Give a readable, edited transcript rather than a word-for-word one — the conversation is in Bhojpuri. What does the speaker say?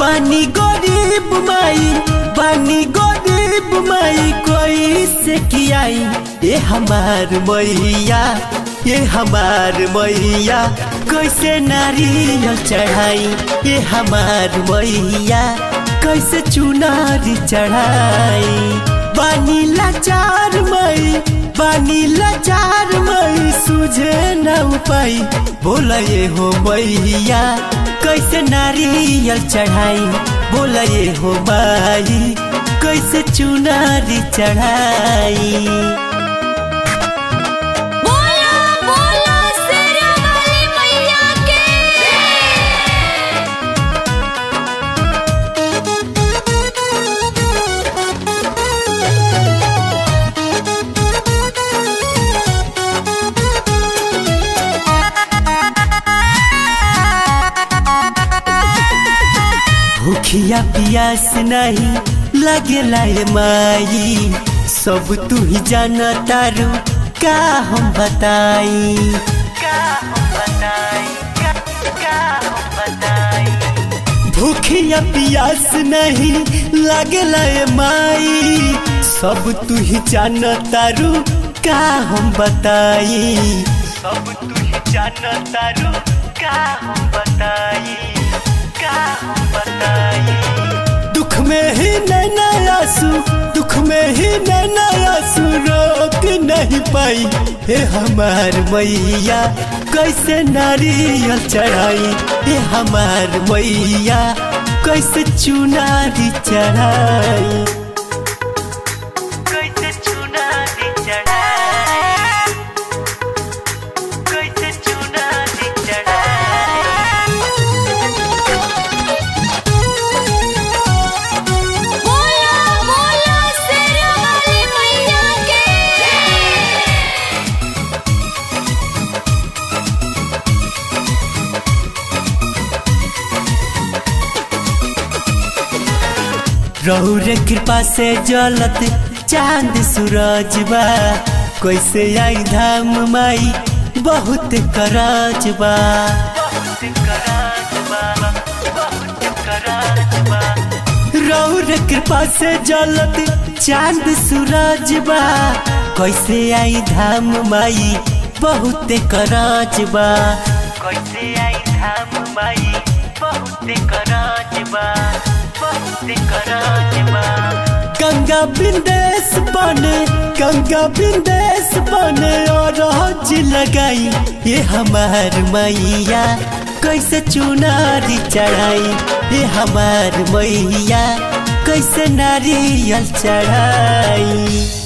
बानी गरीब माई, बानी गरीब माई, कोई से कियाई ये हमार मैया, ये हमार मैया, कैसे नारियल चढ़ाई ये हमार मैया, कैसे चुनारी चढ़ाई। बानी लाचार माई, बानी लाचार माई, सुझे न उपाई, बोला ये हो मैया, कैसे नारियल चढ़ाई, बोला ये हो माई, कैसे चुनारी चढ़ाई। भूखिया पियास नहीं लगेला ये माई, सब तू ही जाना तारू, का हम बताई, का हम बताई, का हम बताई। भूखिया पियास नहीं लगेला ये माई, सब तू ही जाना तारू, का हम बताई, सब तू ही जाना तारू, का हम बताई, का हम बताई। दुख में ही नैना आंसू, दुख में ही नैना आंसू, रोक नहीं पाई हे हमार मैया, कैसे नारियल चढ़ाई हे हमार मैया, कैसे चुनारी चढ़ाई, कैसे चुनारी चढ़ाई, कैसे चुनारी चढ़ाई। रहु रे कृपा से जलत चांद सूरज बा, कैसे आई धाम माई, बहुत कराज बा, बहुत कराज बा, बहुत कराज बा। रहु रे कृपा से जलत चांद सूरज बा, कैसे आई धाम माई, बहुत कराज बा, कैसे आई धाम माई, बहुत कराज बा, बहुत कराज बा। गंगा बिंदेश बने, गंगा बिंदेश बने, और हज लगाई ये हमार मैया, कैसे चुनारी चढ़ाई ये हमार मैया, कैसे नारियल चढ़ाई।